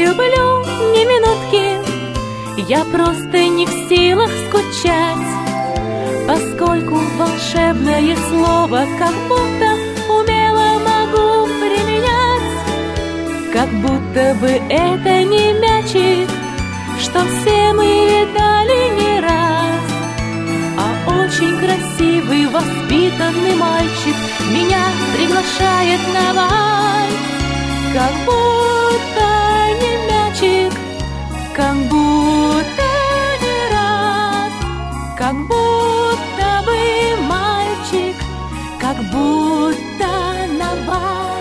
люблю ни минутки, я просто не в силах скучать, поскольку волшебное слово как будто умело могу применять. Как будто бы это не мячик, что все мы видали не раз, а очень красивый, воспитанный мальчик меня приглашает на вальс. Как будто не мячик, как будто не раз, как будто бы мальчик, как будто на вальс.